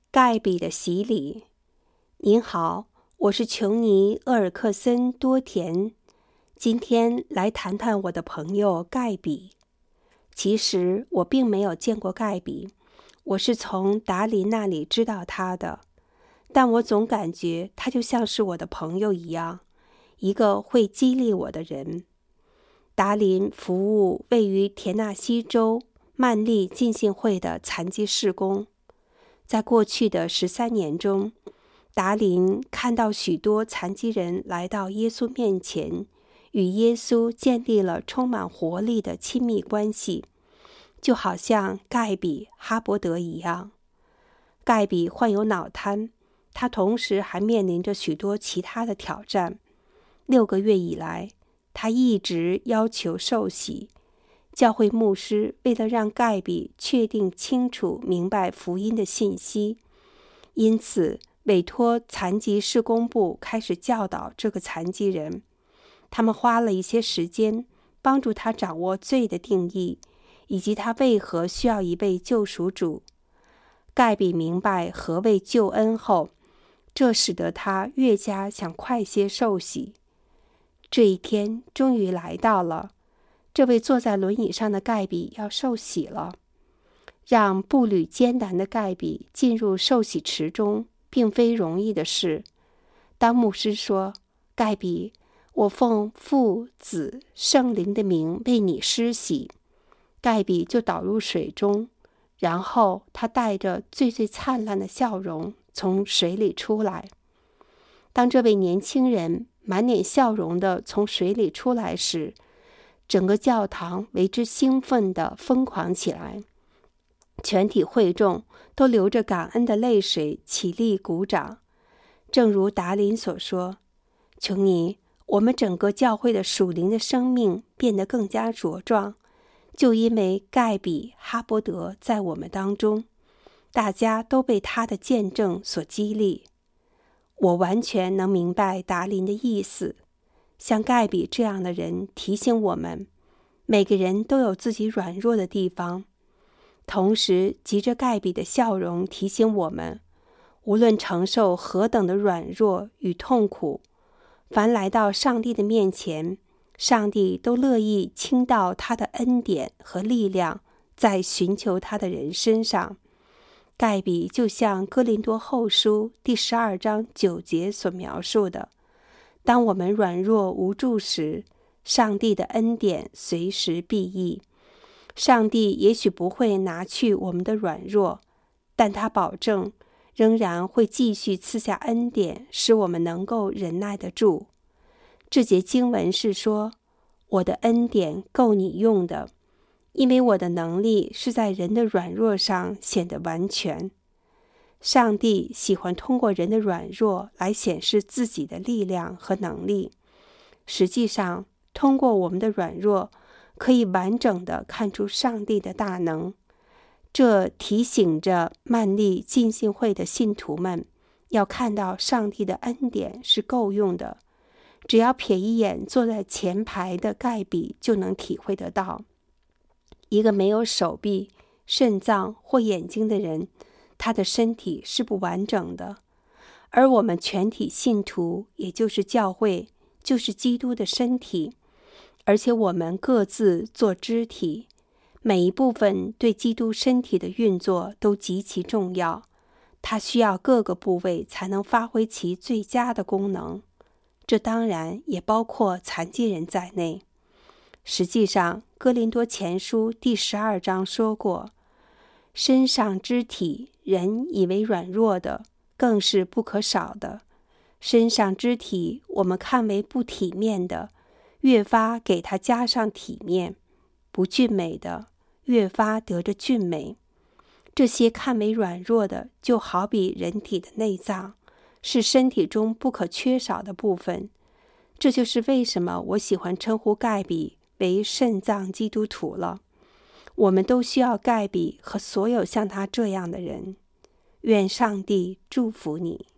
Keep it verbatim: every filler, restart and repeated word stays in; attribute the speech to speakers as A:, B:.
A: 盖比的洗礼。您好，我是琼尼·厄尔克森多田，今天来谈谈我的朋友盖比。其实我并没有见过盖比，我是从达林那里知道他的，但我总感觉他就像是我的朋友一样，一个会激励我的人。达林服务位于田纳西州曼利浸信会的残疾事工。在过去的十三年中，达林看到许多残疾人来到耶稣面前，与耶稣建立了充满活力的亲密关系，就好像盖比·哈伯德一样。盖比患有脑瘫，他同时还面临着许多其他的挑战。六个月以来，他一直要求受洗。教会牧师为了让盖比确定清楚明白福音的信息，因此委托残疾事工部开始教导这个残疾人。他们花了一些时间帮助他掌握罪的定义，以及他为何需要一位救赎主。盖比明白何谓救恩后，这使得他越加想快些受洗。这一天终于来到了，这位坐在轮椅上的盖比要受洗了。让步履艰难的盖比进入受洗池中，并非容易的事。当牧师说：“盖比，我奉父、子、圣灵的名为你施洗。”盖比就倒入水中，然后他带着最最灿烂的笑容从水里出来。当这位年轻人满脸笑容地从水里出来时，整个教堂为之兴奋地疯狂起来，全体会众都流着感恩的泪水起立鼓掌。正如达林所说，琼尼，我们整个教会的属灵的生命变得更加茁壮，就因为盖比·哈伯德在我们当中，大家都被他的见证所激励。我完全能明白达林的意思，像盖比这样的人提醒我们，每个人都有自己软弱的地方，同时藉着盖比的笑容提醒我们，无论承受何等的软弱与痛苦，凡来到上帝的面前，上帝都乐意倾倒他的恩典和力量在寻求他的人身上。盖比就像哥林多后书第十二章九节所描述的，当我们软弱无助时，上帝的恩典随时必益。上帝也许不会拿去我们的软弱，但他保证仍然会继续赐下恩典，使我们能够忍耐得住。这节经文是说，我的恩典够你用的，因为我的能力是在人的软弱上显得完全。上帝喜欢通过人的软弱来显示自己的力量和能力。实际上，通过我们的软弱，可以完整地看出上帝的大能。这提醒着曼利浸信会的信徒们，要看到上帝的恩典是够用的。只要瞥一眼坐在前排的盖比，就能体会得到。一个没有手臂、肾脏或眼睛的人，他的身体是不完整的，而我们全体信徒，也就是教会，就是基督的身体，而且我们各自做肢体，每一部分对基督身体的运作都极其重要，它需要各个部位才能发挥其最佳的功能，这当然也包括残疾人在内。实际上，哥林多前书第十二章说过，身上肢体人以为软弱的，更是不可少的。身上肢体我们看为不体面的，越发给它加上体面；不俊美的，越发得着俊美。这些看为软弱的，就好比人体的内脏，是身体中不可缺少的部分。这就是为什么我喜欢称呼盖比为肾脏基督徒了。我们都需要盖比和所有像他这样的人。愿上帝祝福你。